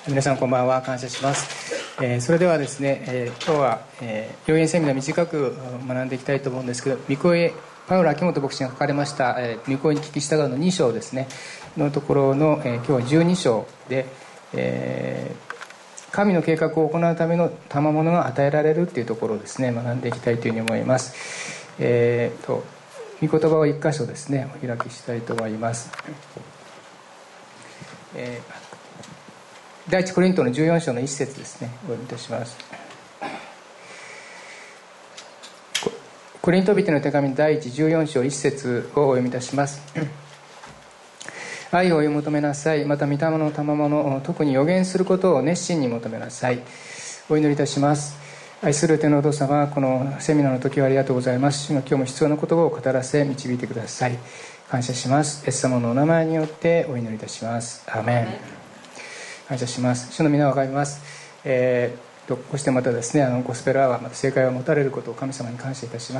皆さんこんばんは。感謝します。それではですね、今日は、予言セミナー短く学んでいきたいと思うんですけど、御声パウロ・秋元牧師が書かれました「御声に聞き従う」の2章ですねのところの、今日は12章で、神の計画を行うための賜物が与えられるというところをですね学んでいきたいというふうに思います。御言葉を1箇所ですねお開きしたいと思います。第一コリントの14章の1節ですね、お読みいたします。コリント人の手紙第一14章1節をお読みいたします。愛を追い求めなさい。また御霊の賜物、特に予言することを熱心に求めなさい。お祈りいたします。愛する天のお父様、このセミナーの時はありがとうございます。今日も必要な言葉を語らせ導いてください。感謝します。イエス様のお名前によってお祈りいたします。アーメン。感謝します。主の皆を拝みます。こうしてまたですねゴスペルアワー、また正解を持たれることを神様に感謝いたします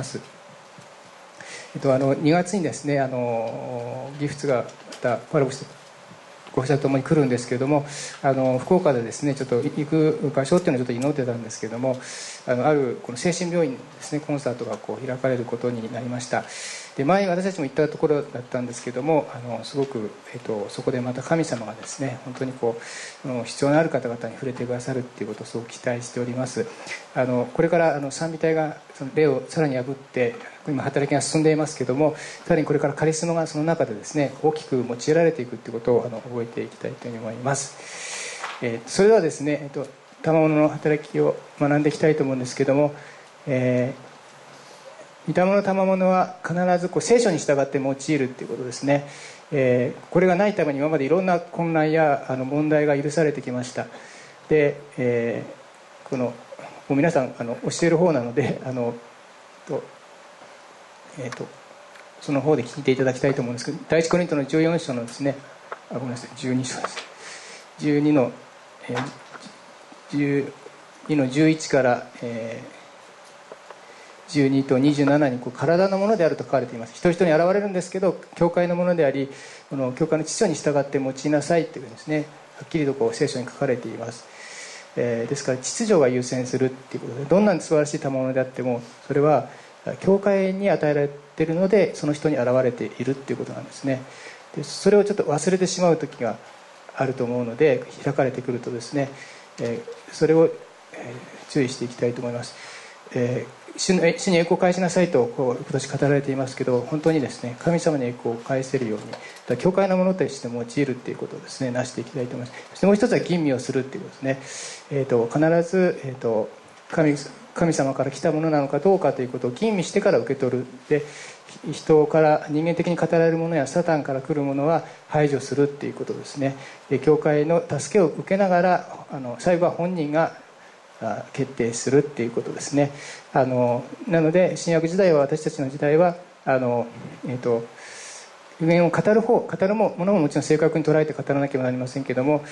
。2月にですねギフツがまたパラボスご夫妻と共に来るんですけれども、福岡でですねちょっと行く場所っていうのをちょっと祈ってたんですけれども、あるこの精神病院ですねコンサートが開かれることになりました。で前私たちも行ったところだったんですけども、すごく、そこでまた神様がですね本当に必要のある方々に触れてくださるっていうことをすごく期待しております。これから賛美隊がその霊をさらに破って今働きが進んでいますけども、さらにこれからカリスマがその中でですね大きく用いられていくということを覚えていきたいというふうに思います。それではですね、賜物の働きを学んでいきたいと思うんですけども、御霊の賜物は必ず聖書に従って用いるということですね。これがないために今までいろんな混乱や問題が許されてきました。で、もう皆さん教える方なのでその方で聞いていただきたいと思うんですけど、第一コリントの14章のですねごめんなさい12章です。12の11から12と27に体のものであると書かれています。人々に現れるんですけど教会のものであり、この教会の秩序に従って用いなさいというですねはっきりと聖書に書かれています。ですから秩序が優先するということで、どんなに素晴らしい賜物であってもそれは教会に与えられているのでその人に現れているということなんですね。でそれをちょっと忘れてしまう時があると思うので、開かれてくるとですね、それを注意していきたいと思います。主に栄光を返しなさいと今年語られていますけど、本当にですね神様に栄光を返せるように教会のものとして用いるということをですねなしていきたいと思います。そしてもう一つは吟味をするということですね。必ず、神様から来たものなのかどうかということを吟味してから受け取る。で人から人間的に語られるものやサタンから来るものは排除するということですね。で教会の助けを受けながら最後は本人が決定するっていうことですね。なので新約時代は、私たちの時代は預言を語るものももちろん正確に捉えて語らなければなりませんけども、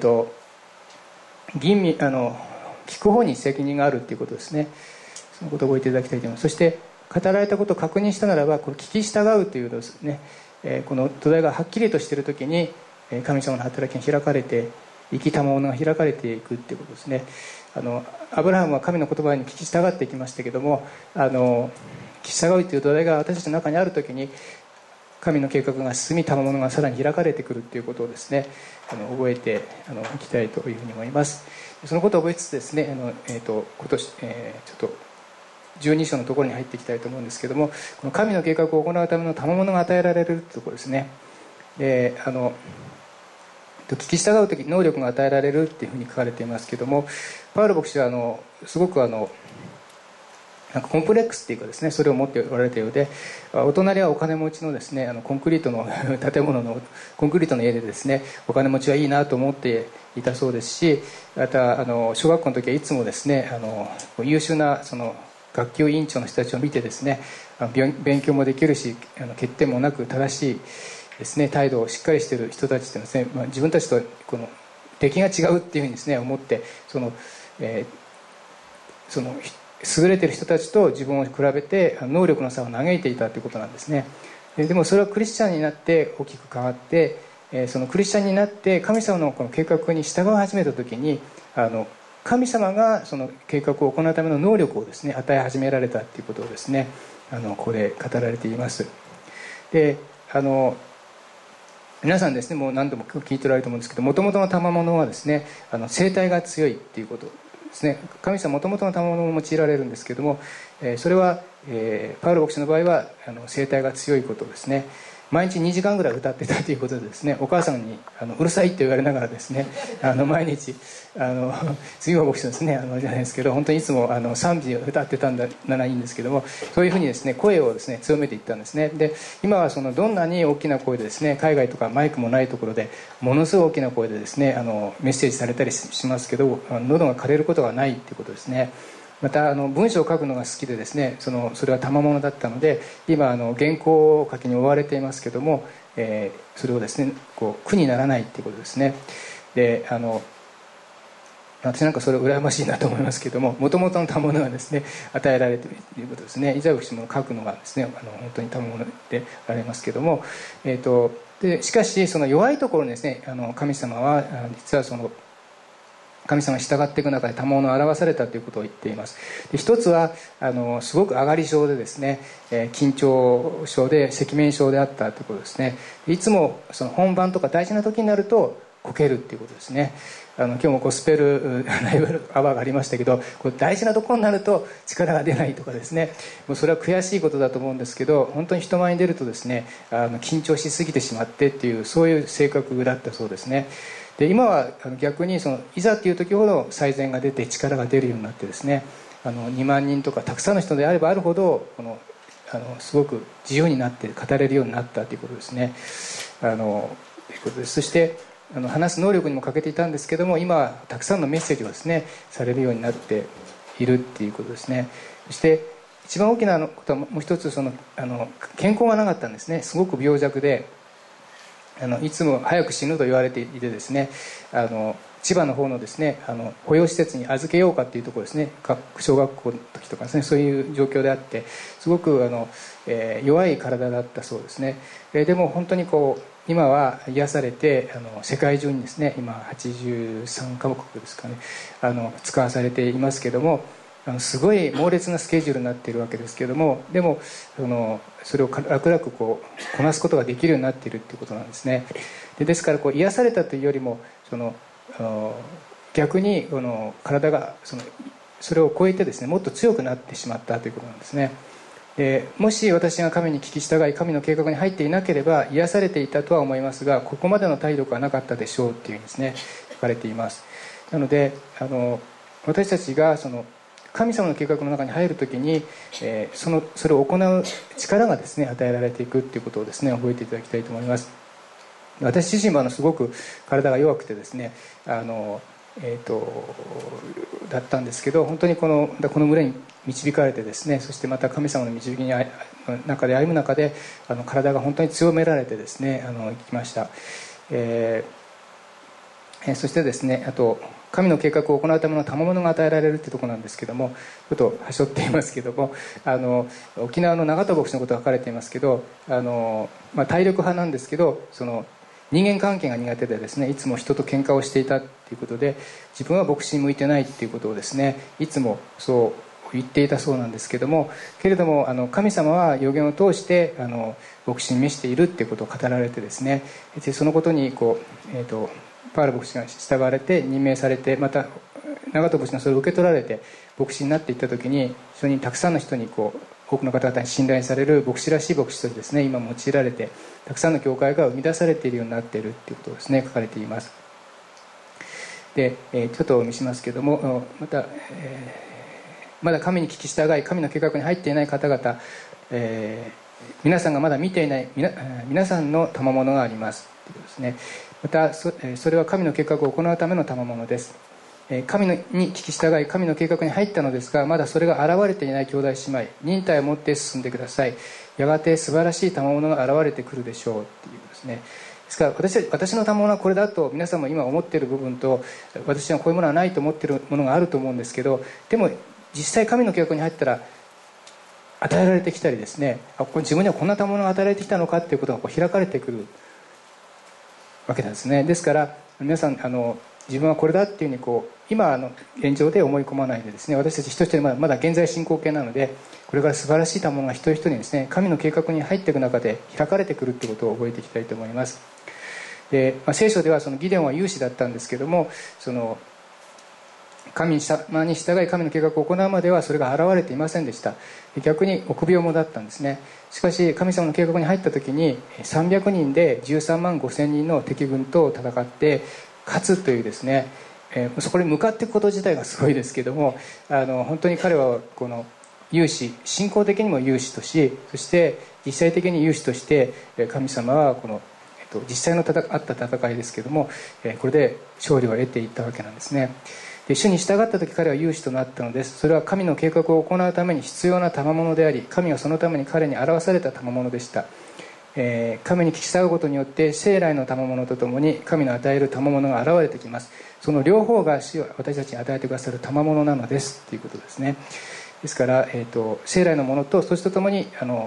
吟味聞く方に責任があるということですね。そのことを覚えていただきたいと思います。そして語られたことを確認したならばこれ聞き従うというのですね、この土台がはっきりとしているときに神様の働きが開かれて、生きたものが開かれていくということですね。アブラハムは神の言葉に聞き従っていきましたけども、聞き従うという土台が私たちの中にあるときに神の計画が進み、賜物がさらに開かれてくるということをですね覚えていきたいというふうに思います。そのことを覚えつつですね今年、ちょっと12章のところに入っていきたいと思うんですけども、この神の計画を行うための賜物が与えられるというところですね。で聞き従う時能力が与えられるっていうふうに書かれていますけども、パウロ牧師はすごくなんかコンプレックスっていうかですね、それを持っておられたようで、お隣はお金持ちのですねコンクリートの建物のコンクリートの家でですねお金持ちはいいなと思っていたそうですし、また小学校の時はいつもですね優秀な学級委員長の人たちを見てですね勉強もできるし欠点もなく正しいですね態度をしっかりしている人たちっていうのはですね、自分たちとこの敵が違うっていうふうにですね思って優れている人たちと自分を比べて能力の差を嘆いていたということなんですね。でもそれはクリスチャンになって大きく変わってそのクリスチャンになって神様のこの計画に従い始めた時に神様がその計画を行うための能力をですね与え始められたということをですねここで語られています。で皆さんですねもう何度も聞いておられると思うんですけど、もともとの賜物はですね生態が強いっていうことですね。神様もともとの賜物も用いられるんですけども、それは、パウロ牧師の場合は生態が強いことですね。毎日2時間ぐらい歌ってたということでですね、お母さんにうるさいって言われながらですね毎日杉本牧師ですねじゃないですけど、本当にいつも賛美を歌ってたんだならいいんですけども、そういうふうにですね声をですね強めていったんですね。で今はそのどんなに大きな声でですね、海外とかマイクもないところでものすごい大きな声でですねメッセージされたりしますけど、喉が枯れることがないっていうことですね。また文章を書くのが好きでですね、それは賜物だったので、今原稿書きに追われていますけども、それをですね苦にならないっていうことですね。で私なんかそれ羨ましいなと思いますけども、もともとの賜物がですね与えられているということですね。イザヤ牧師も書くのがですね本当に賜物でありますけども、でしかしその弱いところにですね神様は実はその神様に従っていく中で賜物を表されたということを言っています。で一つはすごく上がり症でですね、緊張症で赤面症であったということですね。いつもその本番とか大事な時になるとこけるっていうことですね。今日もゴスペルライブアワーがありましたけど、これ大事なところになると力が出ないとかですね、もうそれは悔しいことだと思うんですけど、本当に人前に出るとですね緊張しすぎてしまってっていう、そういう性格だったそうですね。で今は逆にいざという時ほど最善が出て力が出るようになってですね、2万人とかたくさんの人であればあるほどすごく自由になって語れるようになったということですね。ということです。そして話す能力にも欠けていたんですけども、今はたくさんのメッセージをですねされるようになっているっていうことですね。そして一番大きなことはもう一つ、健康がなかったんですね。すごく病弱でいつも早く死ぬと言われていてですね、千葉の方のですね保養施設に預けようかっていうところですね、小学校の時とかですね、そういう状況であって、すごく弱い体だったそうですね。でも本当に今は癒されて世界中にですね今83カ国ですかね使わされていますけども、すごい猛烈なスケジュールになっているわけですけども、でもそれを楽々こなすことができるようになっているということなんですね。ですから癒されたというよりも逆に体がそれを超えてですねもっと強くなってしまったということなんですね。でもし私が神に聞き従い神の計画に入っていなければ癒されていたとは思いますが、ここまでの体力はなかったでしょうっていうふうにですね書かれています。なので私たちが神様の計画の中に入るときに、それを行う力がですね与えられていくということをですね覚えていただきたいと思います。私自身もすごく体が弱くてですねだったんですけど、本当にこの群れに導かれてですね、そしてまた神様の導きの中で歩む中で体が本当に強められてですね生きました。そしてですね、あと神の計画を行うための賜物が与えられるというところなんですけども、ちょっとはしょっていますけども、沖縄の長田牧師のことが書かれていますけど、体力派なんですけど人間関係が苦手でですね、いつも人と喧嘩をしていたということで、自分は牧師に向いてないということをですねいつもそう言っていたそうなんですけども、けれども神様は預言を通して牧師に召しているということを語られてですね、でそのことにパウロ牧師が従われて任命されて、また長門牧師がそれを受け取られて牧師になっていった時に、非常にたくさんの人に多くの方々に信頼される牧師らしい牧師としてですね今用いられて、たくさんの教会が生み出されているようになっているということをですね書かれています。でちょっとお見せしますけども、まだ神に聞き従い神の計画に入っていない方々、皆さんがまだ見ていない皆さんの賜物がありますということですね。またそれは神の計画を行うための賜物です。神に聞き従い神の計画に入ったのですが、まだそれが現れていない兄弟姉妹、忍耐を持って進んでください。やがて素晴らしい賜物が現れてくるでしょうっていうですね。ですから私の賜物はこれだと皆さんも今思っている部分と、私はこういうものはないと思っているものがあると思うんですけど、でも実際神の計画に入ったら与えられてきたりですね、自分にはこんな賜物が与えられてきたのかっていうことが開かれてくる。 わけなんですね。ですから皆さん自分はこれだっていうふうに今現状で思い込まないでですね、私たち一人一人まだ現在進行形なので、これから素晴らしい賜物が一人一人にですね、神の計画に入っていく中で開かれてくるということを覚えていきたいと思います。で、聖書ではそのギデオンは勇士だったんですけども、その神様に従い神の計画を行うまではそれが現れていませんでした。逆に臆病者だったんですね。しかし神様の計画に入った時に300人で13万5千人の敵軍と戦って勝つというですね、そこに向かっていくこと自体がすごいですけども、本当に彼はこの勇士、信仰的にも勇士とし、そして実際的に勇士として神様はこの実際のあった戦いですけども、これで勝利を得ていったわけなんですね。で、主に従った時彼は勇士となったのです。それは神の計画を行うために必要な賜物であり、神はそのために彼に表された賜物でした。神に聞き従うことによって生来の賜物とともに神の与える賜物が現れてきます。その両方が主は私たちに与えてくださる賜物なのですということですね。ですから、生来のものとそしてともに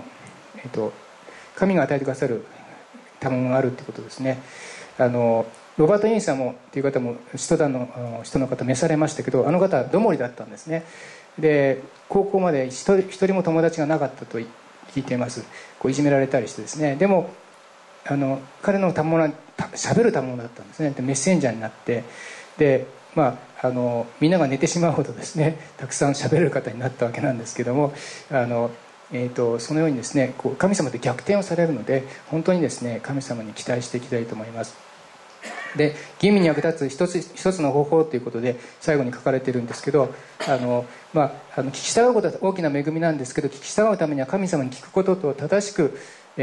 神が与えてくださる賜物があるということですね。ロバート・インさんもという方も使徒団の人の方召されましたけど、あの方はどもりだったんですね。で、高校まで一人も友達がなかったと聞いています。いじめられたりしてですね。でも彼の賜物は喋る賜物だったんですね。でメッセンジャーになって、でみんなが寝てしまうほどですね、たくさん喋れる方になったわけなんですけども、そのようにですね、神様と逆転をされるので、本当にですね神様に期待していきたいと思います。で、吟味に役立つ一つの方法ということで最後に書かれているんですけど、聞き従うことは大きな恵みなんですけど、聞き従うためには神様に聞くことと正しく、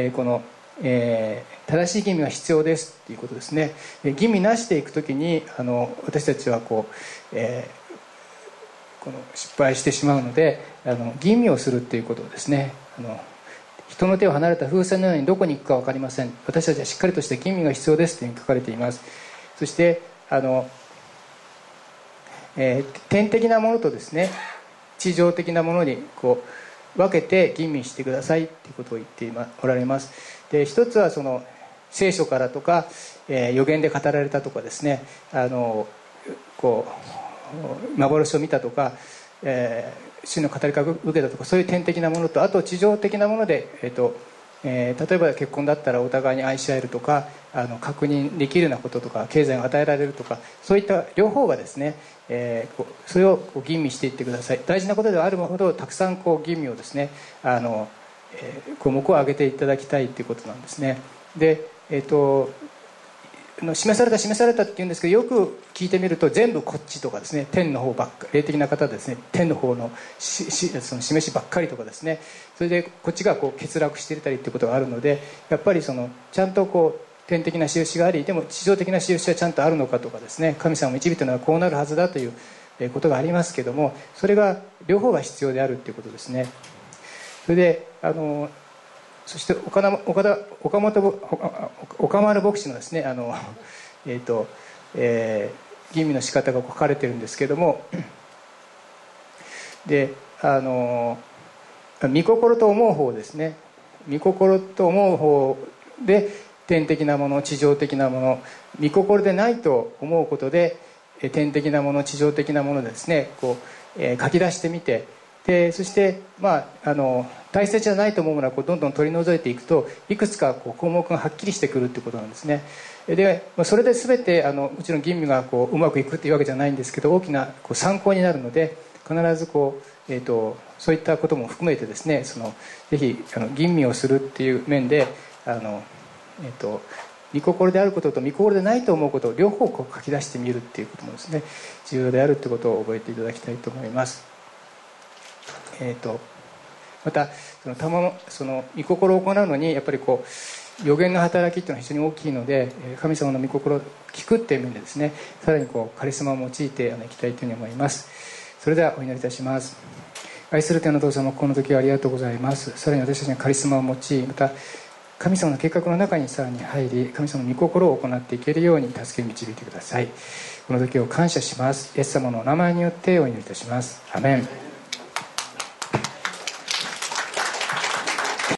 正しい吟味が必要ですということですね。吟味なしていくときに私たちは失敗してしまうので、吟味をするということをですね、人の手を離れた風船のようにどこに行くか分かりません。私たちはしっかりとした吟味が必要ですというふうに書かれています。そして天的なものとですね、地上的なものに分けて吟味してくださいということを言っておられます。で、一つはその聖書からとか、預言で語られたとかですね、幻を見たとか、主の語りかけを受けたとか、そういう天的なものと、あと地上的なもので、例えば結婚だったらお互いに愛し合えるとか、確認できるようなこととか、経済が与えられるとか、そういった両方がですね、それを吟味していってください。大事なことではあるほどたくさん吟味をですね、項目を挙げていただきたいということなんですね。で、示されたって言うんですけど、よく聞いてみると全部こっちとかですね、天の方ばっかり、霊的な方ですね、天の方のその示しばっかりとかですね、それでこっちが欠落していたりっていうことがあるので、やっぱりちゃんと天的な印があり、でも地上的な印はちゃんとあるのかとかですね、神様を導いたのはこうなるはずだということがありますけども、それが両方が必要であるということですね。それでそして岡丸牧師のですね、吟味の仕方が書かれているんですけども、で御心と思う方ですね、御心と思う方で天的なもの、地上的なもの、御心でないと思うことで天的なもの、地上的なものですね、書き出してみて、でそして大切じゃないと思うものはどんどん取り除いていくと、いくつか項目がはっきりしてくるということなんですね。でそれで全てもちろん吟味がうまくいくというわけじゃないんですけど、大きな参考になるので、必ずそういったことも含めてですね、ぜひ吟味をするっていう面で御心であることと御心でないと思うことを両方書き出してみるっていうこともですね、重要であるということを覚えていただきたいと思います。またその御心を行うのにやっぱり予言の働きっていうのは非常に大きいので、神様の御心を聞くっていう面でですね、さらにカリスマを用いていきたいというふうに思います。それではお祈りいたします。愛する天の父様、この時はありがとうございます。さらに私たちにカリスマを用い、また神様の計画の中にさらに入り、神様の御心を行っていけるように助け導いてください。この時を感謝します。イエス様のお名前によってお祈りいたします。アメン。